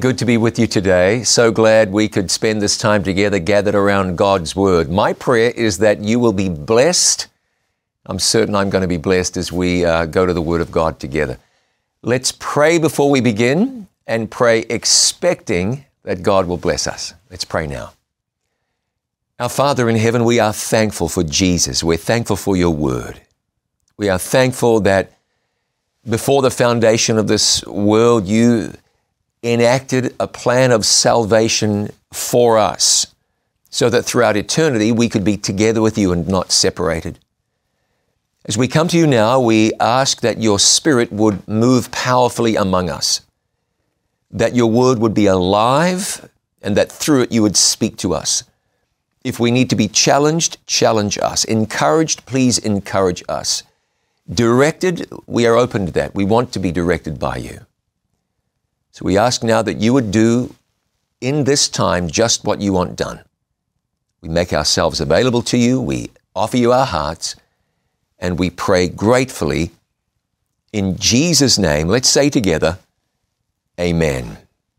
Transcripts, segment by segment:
good to be with you today. So glad we could spend this time together gathered around God's Word. My prayer is that you will be blessed. I'm certain I'm going to be blessed as we go to the Word of God together. Let's pray before we begin and pray expecting that God will bless us. Let's pray now. Our Father in heaven, we are thankful for Jesus. We're thankful for your Word. We are thankful that before the foundation of this world, you enacted a plan of salvation for us so that throughout eternity we could be together with you and not separated. As we come to you now, we ask that your Spirit would move powerfully among us, that your word would be alive, and that through it you would speak to us. If we need to be challenged, challenge us. Encouraged, please encourage us. Directed, we are open to that. We want to be directed by you. So we ask now that you would do in this time just what you want done. We make ourselves available to you, we offer you our hearts, and we pray gratefully in Jesus' name. Let's say together, Amen.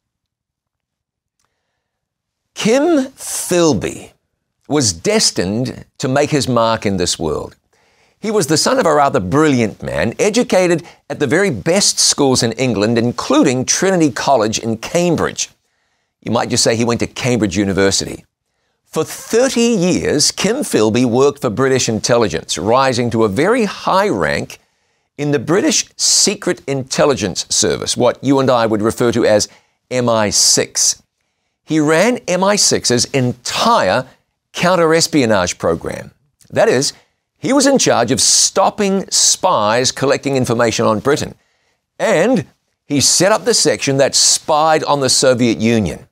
Kim Philby was destined to make his mark in this world. He was the son of a rather brilliant man, educated at the very best schools in England, including Trinity College in Cambridge. You might just say he went to Cambridge University. For 30 years, Kim Philby worked for British intelligence, rising to a very high rank in the British Secret Intelligence Service, what you and I would refer to as MI6. He ran MI6's entire counter-espionage program. That is, he was in charge of stopping spies collecting information on Britain. And he set up the section that spied on the Soviet Union.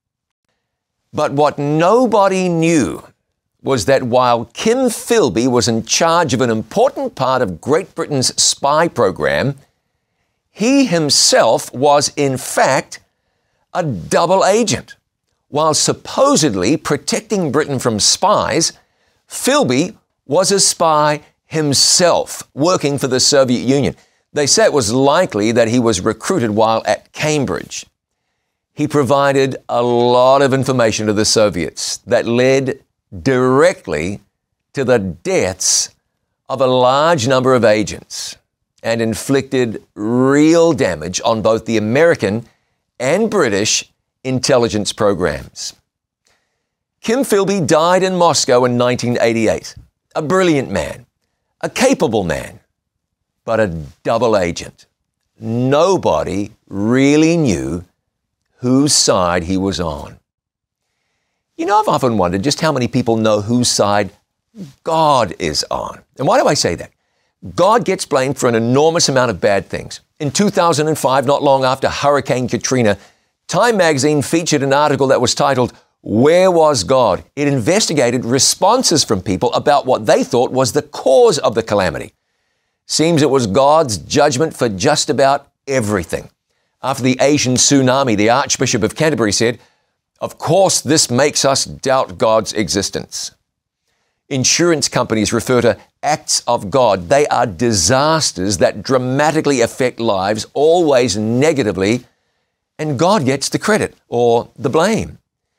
But what nobody knew was that while Kim Philby was in charge of an important part of Great Britain's spy program, he himself was in fact a double agent. While supposedly protecting Britain from spies, Philby was a spy himself, working for the Soviet Union. They say it was likely that he was recruited while at Cambridge. He provided a lot of information to the Soviets that led directly to the deaths of a large number of agents and inflicted real damage on both the American and British intelligence programs. Kim Philby died in Moscow in 1988. A brilliant man, a capable man, but a double agent. Nobody really knew whose side he was on. You know, I've often wondered just how many people know whose side God is on. And why do I say that? God gets blamed for an enormous amount of bad things. In 2005, not long after Hurricane Katrina, Time magazine featured an article that was titled, "Where Was God?" It investigated responses from people about what they thought was the cause of the calamity. Seems it was God's judgment for just about everything. After the Asian tsunami, the Archbishop of Canterbury said, "Of course, this makes us doubt God's existence." Insurance companies refer to acts of God. They are disasters that dramatically affect lives, always negatively, and God gets the credit or the blame.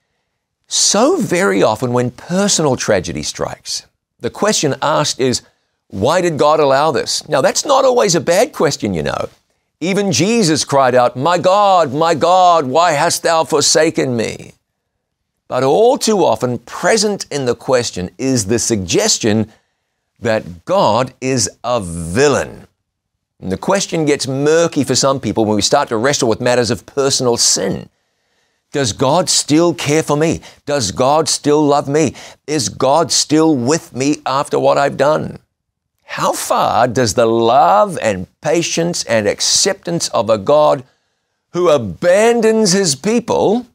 So very often when personal tragedy strikes, the question asked is, why did God allow this? Now, that's not always a bad question, you know. Even Jesus cried out, my God, why hast thou forsaken me?" But all too often present in the question is the suggestion that God is a villain. And the question gets murky for some people when we start to wrestle with matters of personal sin. Does God still care for me? Does God still love me? Is God still with me after what I've done? How far does the love and patience and acceptance of a God who abandons his people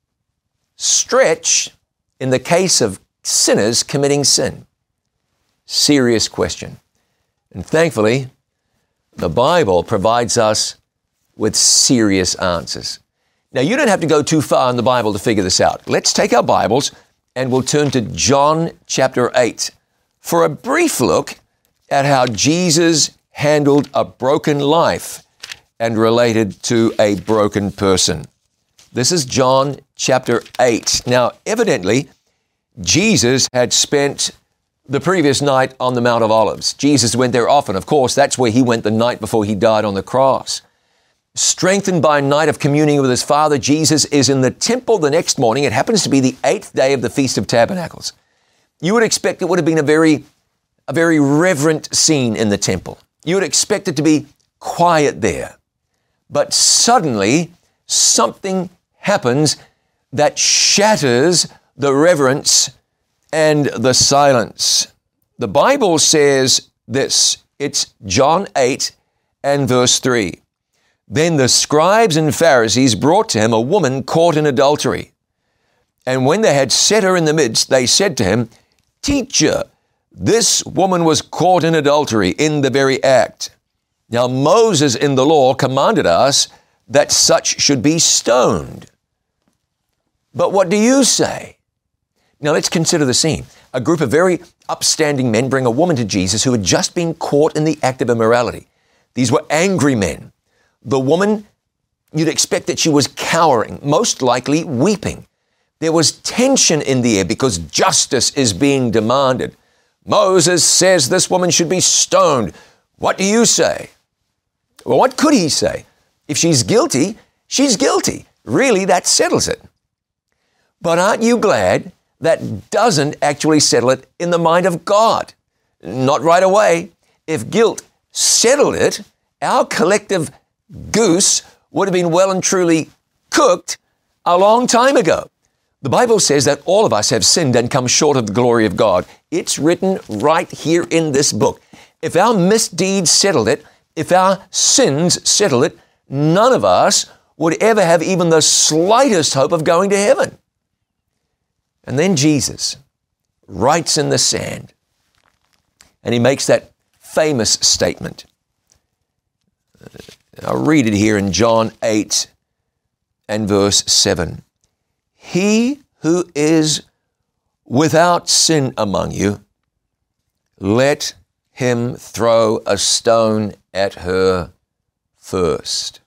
stretch in the case of sinners committing sin? Serious question. And thankfully, the Bible provides us with serious answers. Now, you don't have to go too far in the Bible to figure this out. Let's take our Bibles and we'll turn to John chapter 8 for a brief look at how Jesus handled a broken life and related to a broken person. This is John chapter 8. Now, evidently, Jesus had spent the previous night on the Mount of Olives. Jesus went there often. Of course, that's where he went the night before he died on the cross. Strengthened by a night of communing with his Father, Jesus is in the temple the next morning. It happens to be the 8th day of the Feast of Tabernacles. You would expect it would have been a very reverent scene in the temple. You would expect it to be quiet there. But suddenly, something happens that shatters the reverence and the silence. The Bible says this. It's John 8 and verse 3. Then the scribes and Pharisees brought to him a woman caught in adultery. And when they had set her in the midst, they said to him, Teacher, this woman was caught in adultery in the very act. Now Moses in the law commanded us that such should be stoned. But what do you say? Now let's consider the scene. A group of very upstanding men bring a woman to Jesus who had just been caught in the act of immorality. These were angry men. The woman, you'd expect that she was cowering, most likely weeping. There was tension in the air because justice is being demanded. Moses says this woman should be stoned. What do you say? Well, what could he say? If she's guilty, she's guilty. Really, that settles it. But aren't you glad that doesn't actually settle it in the mind of God? Not right away. If guilt settled it, our collective goose would have been well and truly cooked a long time ago. The Bible says that all of us have sinned and come short of the glory of God. It's written right here in this book. If our misdeeds settled it, if our sins settled it, none of us would ever have even the slightest hope of going to heaven. And then Jesus writes in the sand, and he makes that famous statement. I'll read it here in John 8 and verse 7. He who is without sin among you, let him throw a stone at her first.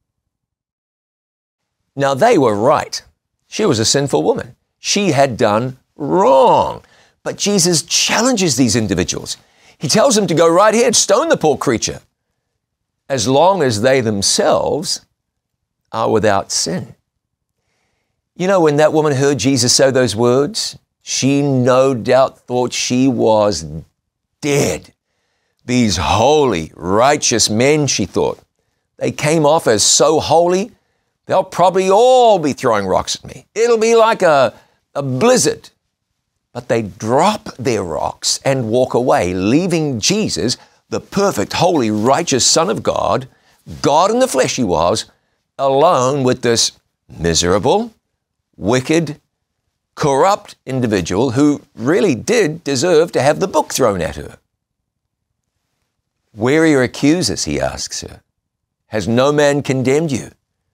Now they were right. She was a sinful woman. She had done wrong. But Jesus challenges these individuals. He tells them to go right ahead, stone the poor creature, as long as they themselves are without sin. You know, when that woman heard Jesus say those words, she no doubt thought she was dead. These holy, righteous men, she thought, they came off as so holy, they'll probably all be throwing rocks at me. It'll be like a blizzard. But they drop their rocks and walk away, leaving Jesus, the perfect, holy, righteous Son of God, God in the flesh he was, alone with this miserable, wicked, corrupt individual who really did deserve to have the book thrown at her. Where are your accusers, he asks her. Has no man condemned you?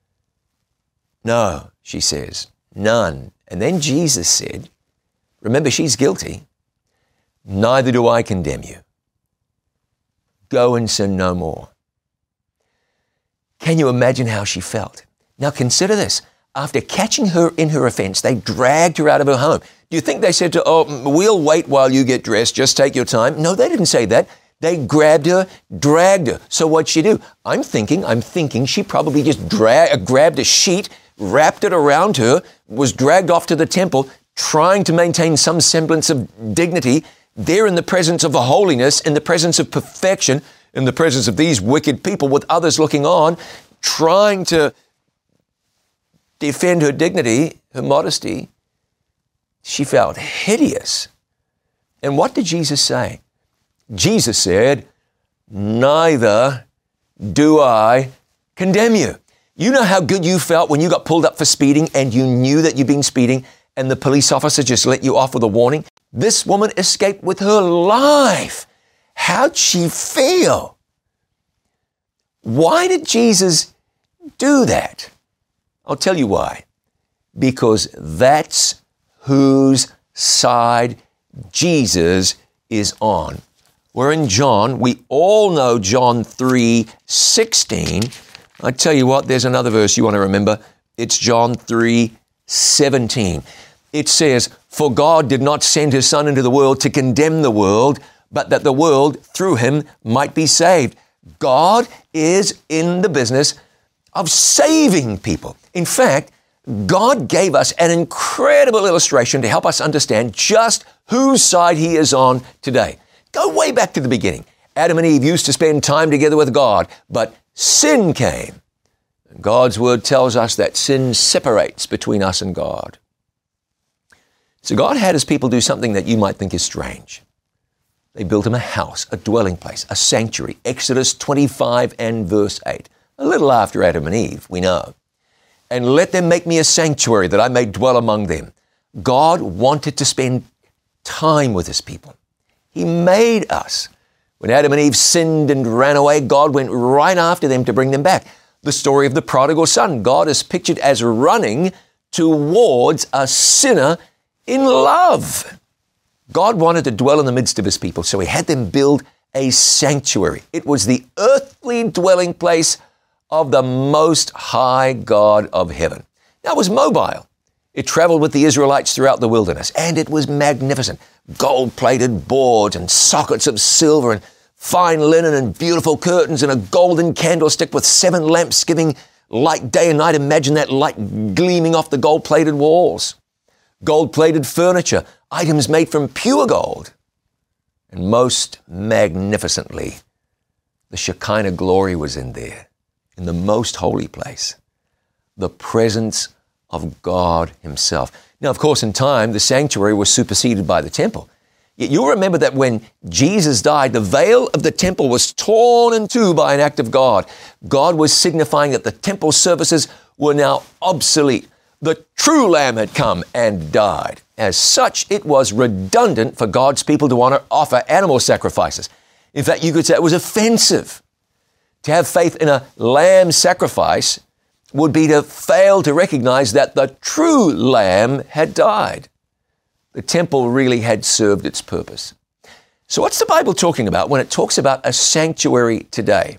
No, she says, none. And then Jesus said, remember, she's guilty. Neither do I condemn you. Go and sin no more. Can you imagine how she felt? Now consider this. After catching her in her offense, they dragged her out of her home. Do you think they said to her, oh, we'll wait while you get dressed, just take your time? No, they didn't say that. They grabbed her, dragged her. So what'd she do? I'm thinking she probably just grabbed a sheet, wrapped it around her, was dragged off to the temple, trying to maintain some semblance of dignity, there in the presence of the holiness, in the presence of perfection, in the presence of these wicked people with others looking on, trying to defend her dignity, her modesty. She felt hideous. And what did Jesus say? Jesus said, neither do I condemn you. You know how good you felt when you got pulled up for speeding and you knew that you'd been speeding and the police officer just let you off with a warning? This woman escaped with her life. How'd she feel? Why did Jesus do that? I'll tell you why. Because that's whose side Jesus is on. We're in John. We all know John 3:16. I tell you what, there's another verse you want to remember. It's John 3:17. It says, "For God did not send his Son into the world to condemn the world, but that the world through him might be saved." God is in the business of saving people. In fact, God gave us an incredible illustration to help us understand just whose side he is on today. Go way back to the beginning. Adam and Eve used to spend time together with God, but sin came. God's word tells us that sin separates between us and God. So God had his people do something that you might think is strange. They built him a house, a dwelling place, a sanctuary. Exodus 25 and verse 8. A little after Adam and Eve, we know. "And let them make me a sanctuary that I may dwell among them." God wanted to spend time with his people. He made us. When Adam and Eve sinned and ran away, God went right after them to bring them back. The story of the prodigal son, God is pictured as running towards a sinner in love. God wanted to dwell in the midst of his people, so he had them build a sanctuary. It was the earthly dwelling place of the Most High God of heaven. Now, it was mobile. It traveled with the Israelites throughout the wilderness, and it was magnificent. Gold-plated boards and sockets of silver and fine linen and beautiful curtains and a golden candlestick with 7 lamps giving light day and night. Imagine that light gleaming off the gold-plated walls. Gold-plated furniture, items made from pure gold. And most magnificently, the Shekinah glory was in there, in the most holy place, the presence of God himself. Now, of course, in time, the sanctuary was superseded by the temple. Yet you'll remember that when Jesus died, the veil of the temple was torn in two by an act of God. God was signifying that the temple services were now obsolete. The true Lamb had come and died. As such, it was redundant for God's people to offer animal sacrifices. In fact, you could say it was offensive. To have faith in a lamb sacrifice would be to fail to recognize that the true Lamb had died. The temple really had served its purpose. So what's the Bible talking about when it talks about a sanctuary today?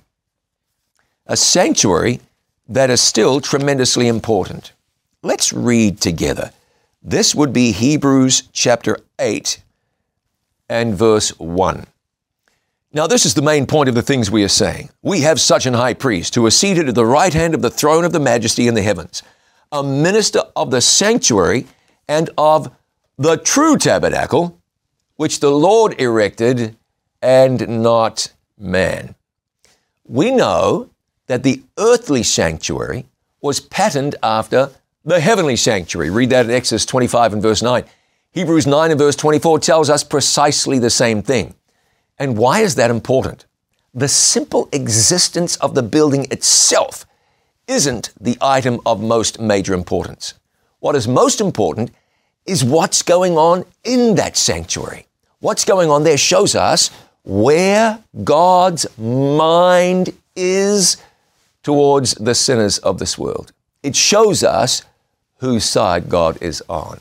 A sanctuary that is still tremendously important. Let's read together. This would be Hebrews chapter 8 and verse 1. Now, this is the main point of the things we are saying. We have such an high priest who is seated at the right hand of the throne of the majesty in the heavens, a minister of the sanctuary and of the true tabernacle, which the Lord erected and not man. We know that the earthly sanctuary was patterned after the heavenly sanctuary. Read that in Exodus 25 and verse 9. Hebrews 9 and verse 24 tells us precisely the same thing. And why is that important? The simple existence of the building itself isn't the item of most major importance. What is most important is what's going on in that sanctuary. What's going on there shows us where God's mind is towards the sinners of this world. It shows us whose side God is on.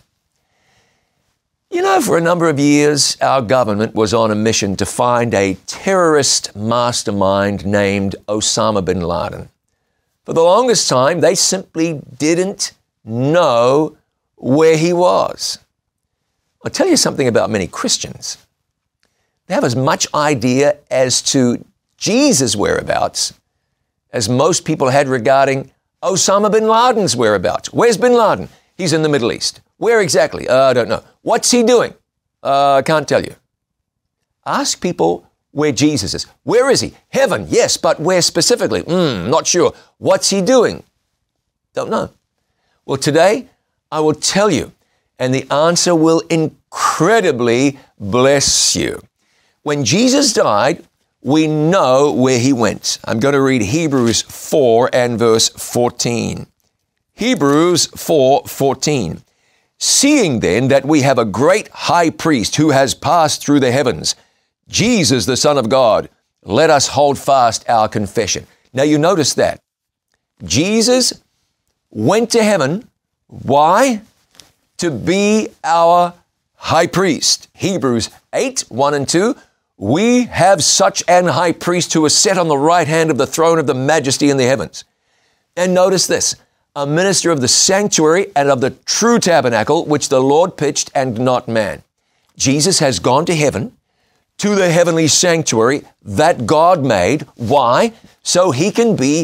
You know, for a number of years, our government was on a mission to find a terrorist mastermind named Osama bin Laden. For the longest time, they simply didn't know where he was. I'll tell you something about many Christians. They have as much idea as to Jesus' whereabouts as most people had regarding Osama bin Laden's whereabouts. Where's bin Laden? He's in the Middle East. Where exactly? I don't know. What's he doing? I can't tell you. Ask people where Jesus is. Where is he? Heaven, yes, but where specifically? Not sure. What's he doing? Don't know. Well, today I will tell you, and the answer will incredibly bless you. When Jesus died, we know where he went. I'm going to read Hebrews 4 and verse 14. Hebrews 4:14. Seeing then that we have a great high priest who has passed through the heavens, Jesus, the Son of God, let us hold fast our confession. Now you notice that. Jesus went to heaven. Why? To be our high priest. Hebrews 8, 1 and 2. We have such an high priest who is set on the right hand of the throne of the majesty in the heavens. And notice this, a minister of the sanctuary and of the true tabernacle, which the Lord pitched and not man. Jesus has gone to heaven, to the heavenly sanctuary that God made. Why? So he can be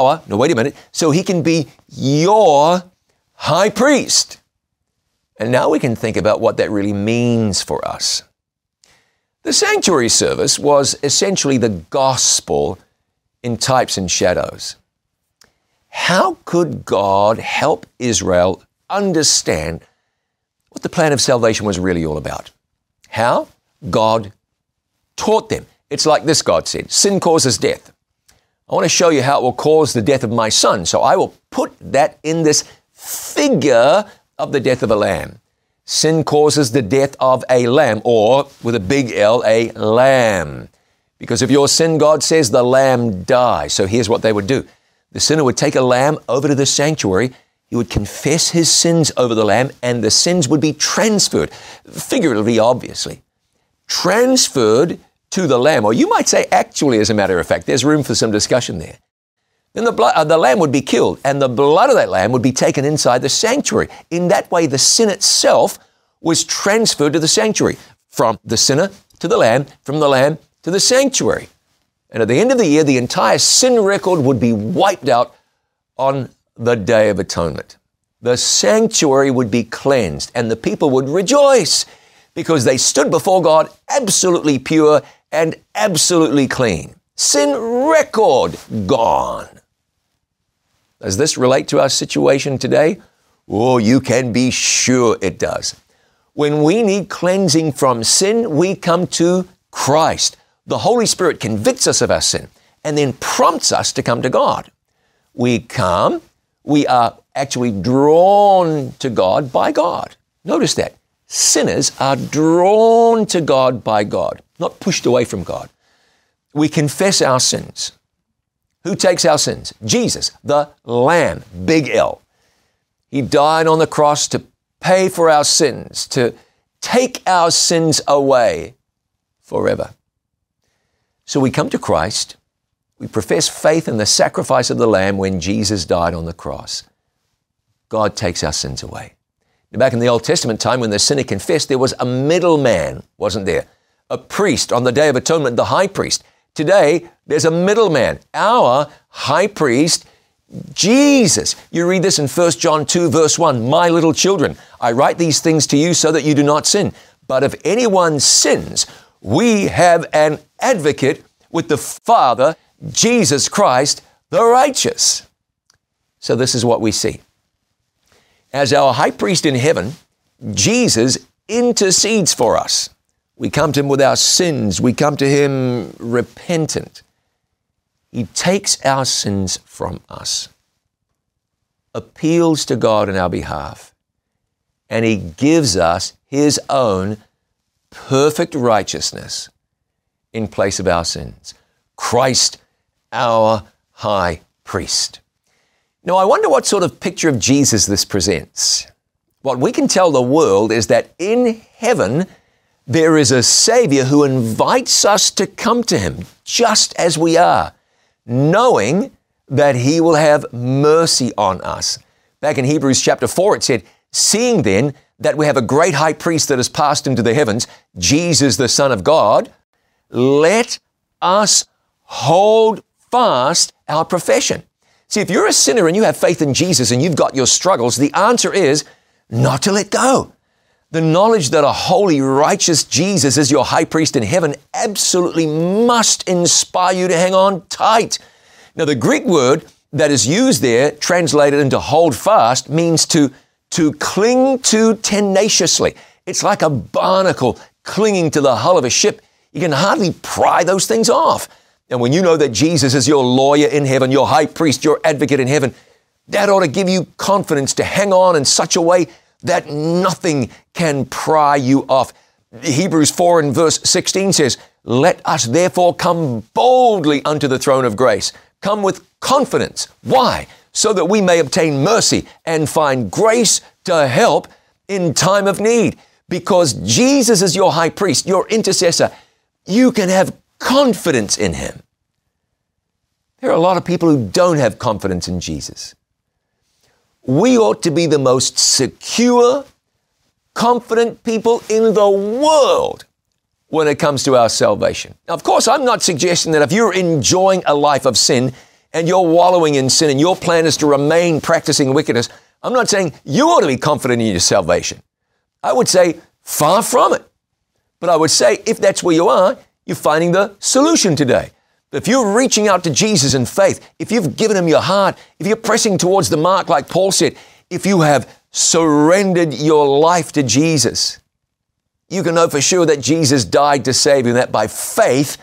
so he can be your high priest. And now we can think about what that really means for us. The sanctuary service was essentially the gospel in types and shadows. How could God help Israel understand what the plan of salvation was really all about? How? God taught them. It's like this, God said, sin causes death. I want to show you how it will cause the death of my son. So I will put that in this figure of the death of a lamb. Sin causes the death of a lamb, or with a big L, a lamb. Because of your sin, God says, the lamb dies. So here's what they would do. The sinner would take a lamb over to the sanctuary. He would confess his sins over the lamb, and the sins would be transferred, figuratively, obviously, transferred to the lamb. Or you might say, actually, as a matter of fact, there's room for some discussion there. Then the lamb would be killed, and the blood of that lamb would be taken inside the sanctuary. In that way, the sin itself was transferred to the sanctuary, from the sinner to the lamb, from the lamb to the sanctuary. And at the end of the year, the entire sin record would be wiped out on the Day of Atonement. The sanctuary would be cleansed, and the people would rejoice because they stood before God absolutely pure and absolutely clean. Sin record gone. Does this relate to our situation today? Oh, you can be sure it does. When we need cleansing from sin, we come to Christ. The Holy Spirit convicts us of our sin and then prompts us to come to God. We are actually drawn to God by God. Notice that. Sinners are drawn to God by God, not pushed away from God. We confess our sins. Who takes our sins? Jesus, the Lamb, big L. He died on the cross to pay for our sins, to take our sins away forever. So we come to Christ. We profess faith in the sacrifice of the Lamb when Jesus died on the cross. God takes our sins away. Now, back in the Old Testament time, when the sinner confessed, there was a middleman, wasn't there? A priest on the Day of Atonement, the high priest. Today, there's a middleman, our high priest, Jesus. You read this in 1 John 2, verse 1, "My little children, I write these things to you so that you do not sin. But if anyone sins, we have an advocate with the Father, Jesus Christ, the righteous." So this is what we see. As our high priest in heaven, Jesus intercedes for us. We come to him with our sins. We come to him repentant. He takes our sins from us, appeals to God on our behalf, and he gives us his own perfect righteousness in place of our sins. Christ, our high priest. Now, I wonder what sort of picture of Jesus this presents. What we can tell the world is that in heaven, there is a Savior who invites us to come to him just as we are, knowing that he will have mercy on us. Back in Hebrews chapter 4, it said, "Seeing then that we have a great high priest that has passed into the heavens, Jesus, the Son of God, let us hold fast our profession." See, if you're a sinner and you have faith in Jesus and you've got your struggles, the answer is not to let go. The knowledge that a holy, righteous Jesus is your high priest in heaven absolutely must inspire you to hang on tight. Now, the Greek word that is used there, translated into hold fast, means to cling to tenaciously. It's like a barnacle clinging to the hull of a ship. You can hardly pry those things off. And when you know that Jesus is your lawyer in heaven, your high priest, your advocate in heaven, that ought to give you confidence to hang on in such a way that nothing can pry you off. Hebrews 4 and verse 16 says, "Let us therefore come boldly unto the throne of grace." Come with confidence. Why? So that we may obtain mercy and find grace to help in time of need. Because Jesus is your high priest, your intercessor, you can have confidence in him. There are a lot of people who don't have confidence in Jesus. we ought to be the most secure, confident people in the world when it comes to our salvation. Now, of course, I'm not suggesting that if you're enjoying a life of sin and you're wallowing in sin and your plan is to remain practicing wickedness, I'm not saying you ought to be confident in your salvation. I would say far from it. But I would say if that's where you are, you're finding the solution today. If you're reaching out to Jesus in faith, if you've given him your heart, if you're pressing towards the mark like Paul said, if you have surrendered your life to Jesus, you can know for sure that Jesus died to save you, and that by faith,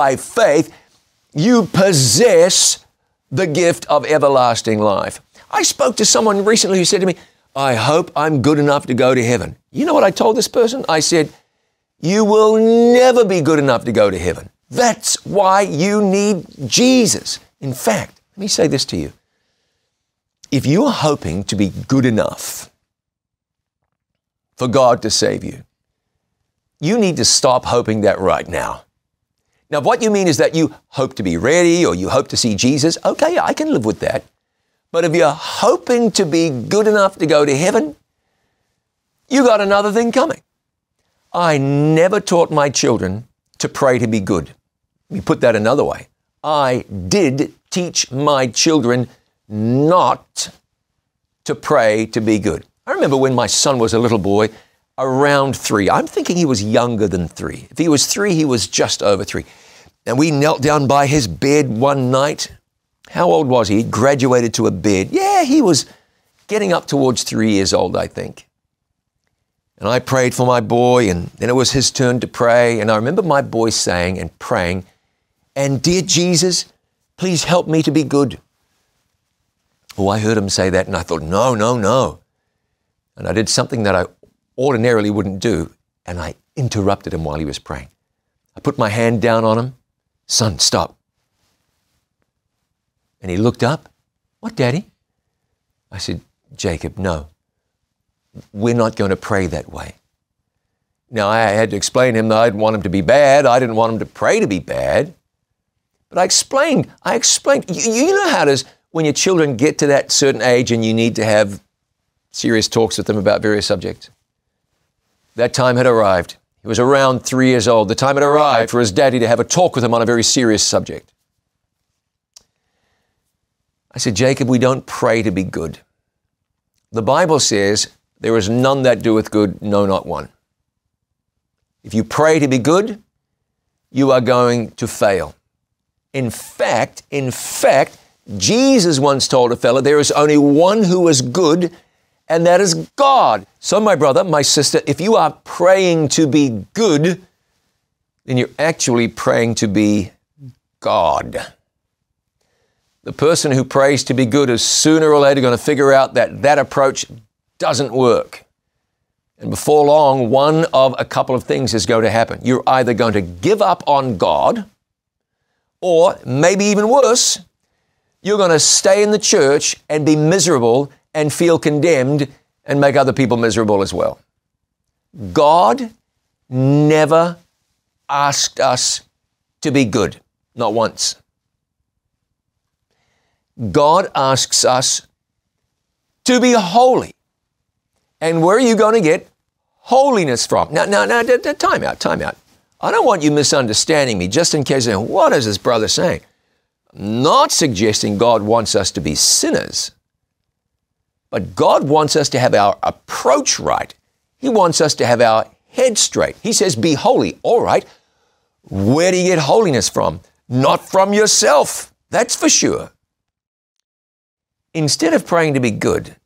you possess the gift of everlasting life. I spoke to someone recently who said to me, I hope I'm good enough to go to heaven. You know what I told this person? I said, you will never be good enough to go to heaven. That's why you need Jesus. In fact, let me say this to you. If you're hoping to be good enough for God to save you, you need to stop hoping that right now. Now, if what you mean is that you hope to be ready or you hope to see Jesus, okay, I can live with that. But if you're hoping to be good enough to go to heaven, you got another thing coming. I never taught my children to pray to be good. Let me put that another way. I did teach my children not to pray to be good. I remember when my son was a little boy, around 3. I'm thinking he was younger than 3. If he was 3, he was just over 3. And we knelt down by his bed one night. How old was he? He graduated to a bed. Yeah, he was getting up towards 3 years old, I think. And I prayed for my boy, and then it was his turn to pray. And I remember my boy saying and praying, and dear Jesus, please help me to be good. Oh, I heard him say that, and I thought, no. And I did something that I ordinarily wouldn't do, and I interrupted him while he was praying. I put my hand down on him. Son, stop. And he looked up. What, Daddy? I said, Jacob, no. We're not going to pray that way. Now, I had to explain to him that I didn't want him to be bad. I didn't want him to pray to be bad. But I explained. You know how it is when your children get to that certain age and you need to have serious talks with them about various subjects. That time had arrived. He was around 3 years old. The time had arrived for his daddy to have a talk with him on a very serious subject. I said, Jacob, we don't pray to be good. The Bible says, there is none that doeth good, no, not one. If you pray to be good, you are going to fail. In fact, Jesus once told a fellow, there is only one who is good, and that is God. So my brother, my sister, if you are praying to be good, then you're actually praying to be God. The person who prays to be good is sooner or later going to figure out that that approach doesn't work. And before long, one of a couple of things is going to happen. You're either going to give up on God, or maybe even worse, you're going to stay in the church and be miserable and feel condemned and make other people miserable as well. God never asked us to be good, not once. God asks us to be holy. And where are you going to get holiness from? Now, time out. I don't want you misunderstanding me, just in case, what is this brother saying? I'm not suggesting God wants us to be sinners, but God wants us to have our approach right. He wants us to have our head straight. He says, be holy. All right. Where do you get holiness from? Not from yourself. That's for sure. Instead of praying to be good,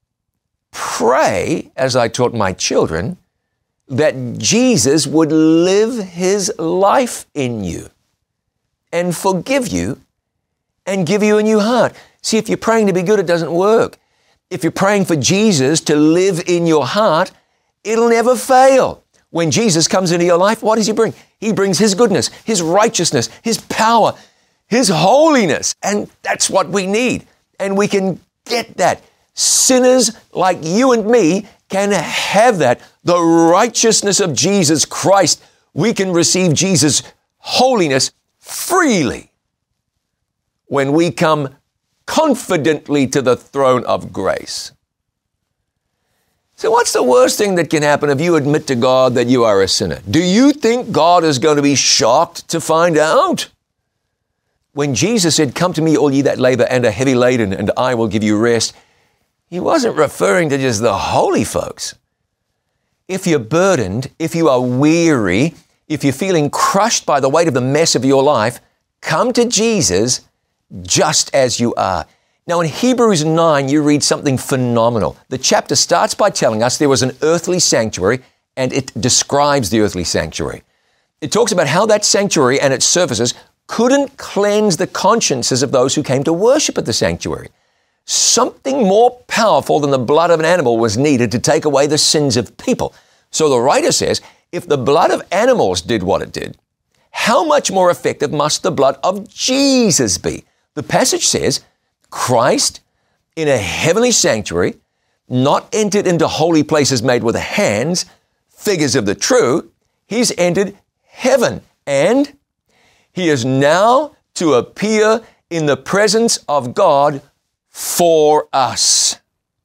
pray, as I taught my children, that Jesus would live his life in you and forgive you and give you a new heart. See, if you're praying to be good, it doesn't work. If you're praying for Jesus to live in your heart, it'll never fail. When Jesus comes into your life, what does he bring? He brings his goodness, his righteousness, his power, his holiness. And that's what we need. And we can get that. Sinners like you and me can have that. The righteousness of Jesus Christ. We can receive Jesus' holiness freely when we come confidently to the throne of grace. So what's the worst thing that can happen if you admit to God that you are a sinner? Do you think God is going to be shocked to find out? When Jesus said, "Come to me, all ye that labor and are heavy laden, and I will give you rest," he wasn't referring to just the holy folks. If you're burdened, if you are weary, if you're feeling crushed by the weight of the mess of your life, come to Jesus just as you are. Now in Hebrews 9, you read something phenomenal. The chapter starts by telling us there was an earthly sanctuary, and it describes the earthly sanctuary. It talks about how that sanctuary and its services couldn't cleanse the consciences of those who came to worship at the sanctuary. Something more powerful than the blood of an animal was needed to take away the sins of people. So the writer says, if the blood of animals did what it did, how much more effective must the blood of Jesus be? The passage says, Christ in a heavenly sanctuary, not entered into holy places made with hands, figures of the true. He's entered heaven, and he is now to appear in the presence of God for us.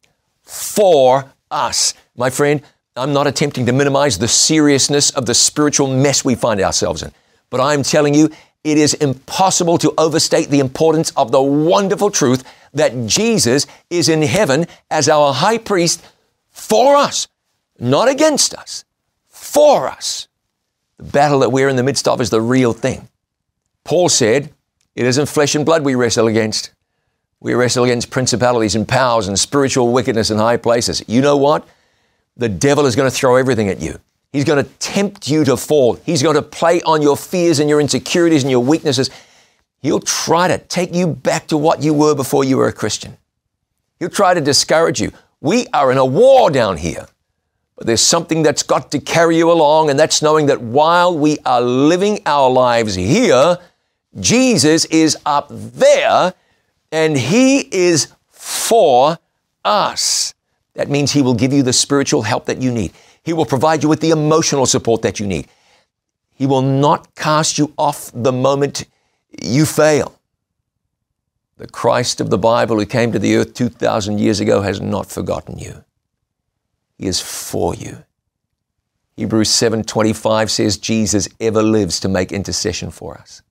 For us. My friend, I'm not attempting to minimize the seriousness of the spiritual mess we find ourselves in, but I'm telling you, it is impossible to overstate the importance of the wonderful truth that Jesus is in heaven as our high priest for us, not against us, for us. The battle that we're in the midst of is the real thing. Paul said, it isn't flesh and blood we wrestle against. We wrestle against principalities and powers and spiritual wickedness in high places. You know what? The devil is going to throw everything at you. He's going to tempt you to fall. He's going to play on your fears and your insecurities and your weaknesses. He'll try to take you back to what you were before you were a Christian. He'll try to discourage you. We are in a war down here, but there's something that's got to carry you along, and that's knowing that while we are living our lives here, Jesus is up there, and he is for us. That means he will give you the spiritual help that you need. He will provide you with the emotional support that you need. He will not cast you off the moment you fail. The Christ of the Bible who came to the earth 2,000 years ago has not forgotten you. He is for you. Hebrews 7:25 says Jesus ever lives to make intercession for us.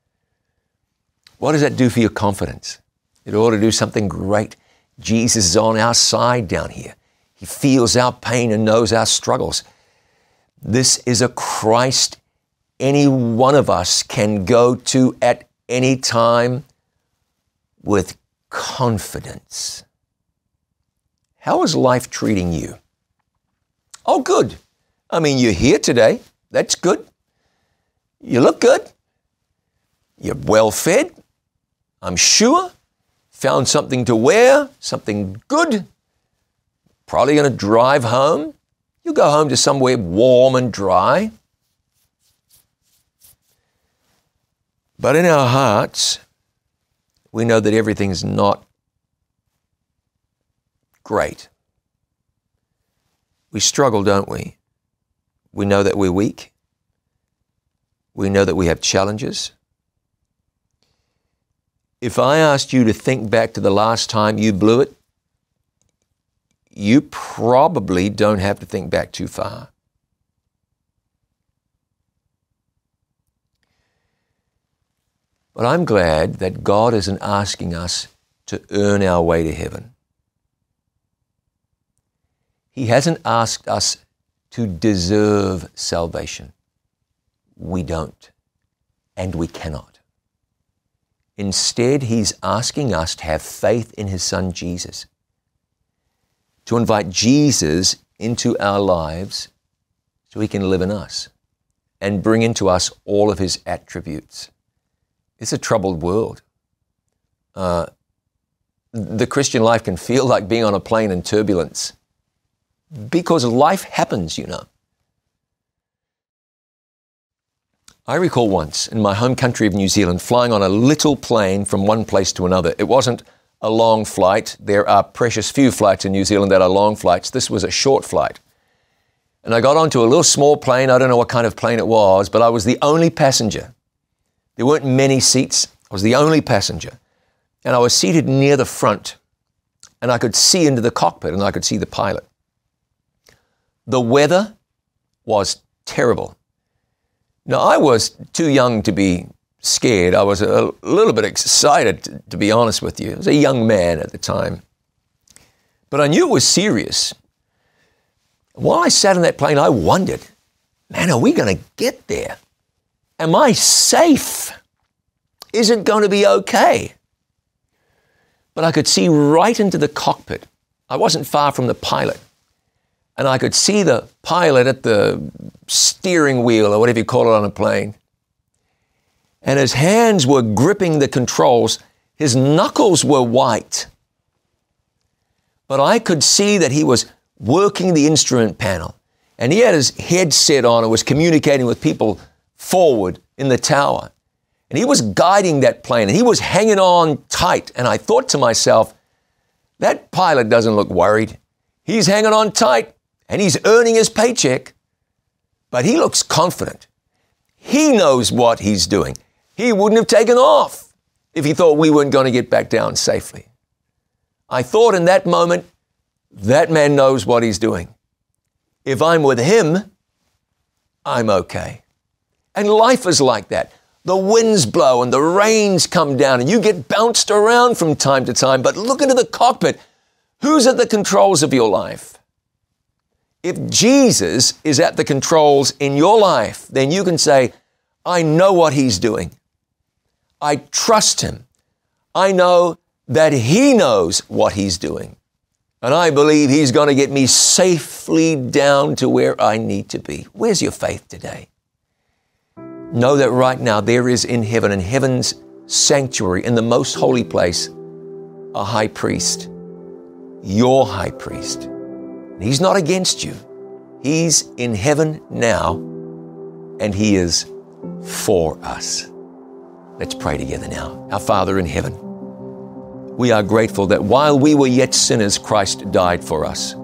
What does that do for your confidence? It ought to do something great. Jesus is on our side down here. He feels our pain and knows our struggles. This is a Christ any one of us can go to at any time with confidence. How is life treating you? Oh, good. I mean, you're here today. That's good. You look good. You're well fed, I'm sure. Found something to wear, something good. Probably going to drive home. You go home to somewhere warm and dry. But in our hearts, we know that everything's not great. We struggle, don't we? We know that we're weak. We know that we have challenges. If I asked you to think back to the last time you blew it, you probably don't have to think back too far. But I'm glad that God isn't asking us to earn our way to heaven. He hasn't asked us to deserve salvation. We don't, and we cannot. Instead, he's asking us to have faith in his Son, Jesus, to invite Jesus into our lives so he can live in us and bring into us all of his attributes. It's a troubled world. The Christian life can feel like being on a plane in turbulence because life happens, you know. I recall once in my home country of New Zealand flying on a little plane from one place to another. It wasn't a long flight. There are precious few flights in New Zealand that are long flights. This was a short flight. And I got onto a little small plane. I don't know what kind of plane it was, but I was the only passenger. There weren't many seats. I was the only passenger. and I was seated near the front, and I could see into the cockpit, and I could see the pilot. The weather was terrible. Now, I was too young to be scared. I was a little bit excited, to be honest with you. I was a young man at the time. But I knew it was serious. While I sat in that plane, I wondered, man, are we going to get there? Am I safe? Is it going to be okay? But I could see right into the cockpit. I wasn't far from the pilot. And I could see the pilot at the steering wheel, or whatever you call it on a plane. And his hands were gripping the controls. His knuckles were white. But I could see that he was working the instrument panel. And he had his headset on and was communicating with people forward in the tower. And he was guiding that plane, and he was hanging on tight. And I thought to myself, that pilot doesn't look worried. He's hanging on tight, and he's earning his paycheck. But he looks confident. He knows what he's doing. He wouldn't have taken off if he thought we weren't going to get back down safely. I thought in that moment, that man knows what he's doing. If I'm with him, I'm okay. And life is like that. The winds blow and the rains come down and you get bounced around from time to time. But look into the cockpit. Who's at the controls of your life? If Jesus is at the controls in your life, then you can say, I know what he's doing. I trust him. I know that he knows what he's doing. And I believe he's going to get me safely down to where I need to be. Where's your faith today? Know that right now there is in heaven, in heaven's sanctuary, in the most holy place, a high priest, your high priest. He's not against you. He's in heaven now, and he is for us. Let's pray together now. Our Father in heaven, we are grateful that while we were yet sinners, Christ died for us.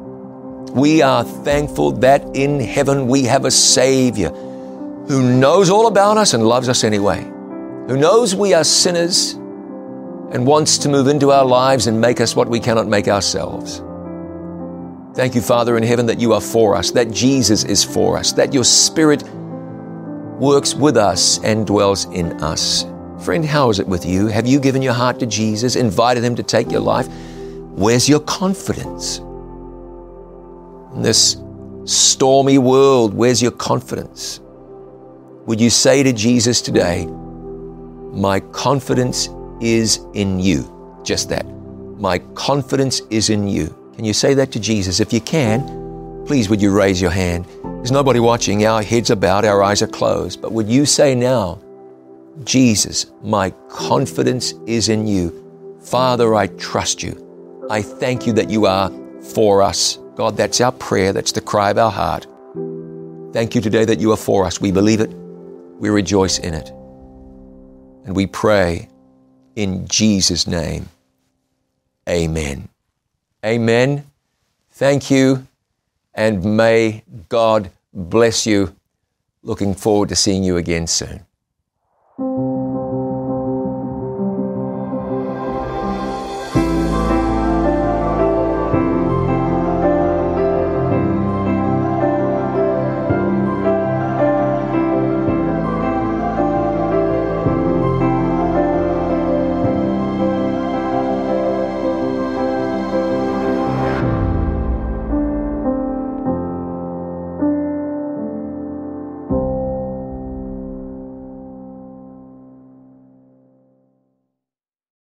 We are thankful that in heaven we have a Savior who knows all about us and loves us anyway, who knows we are sinners and wants to move into our lives and make us what we cannot make ourselves. Thank you, Father in heaven, that you are for us, that Jesus is for us, that your Spirit works with us and dwells in us. Friend, how is it with you? Have you given your heart to Jesus, invited him to take your life? Where's your confidence? In this stormy world, where's your confidence? Would you say to Jesus today, my confidence is in you? Just that. My confidence is in you. Can you say that to Jesus? If you can, please would you raise your hand? There's nobody watching. Our heads are bowed, our eyes are closed. But would you say now, Jesus, my confidence is in you. Father, I trust you. I thank you that you are for us. God, that's our prayer. That's the cry of our heart. Thank you today that you are for us. We believe it. We rejoice in it. And we pray in Jesus' name. Amen. Amen. Thank you. And may God bless you. Looking forward to seeing you again soon.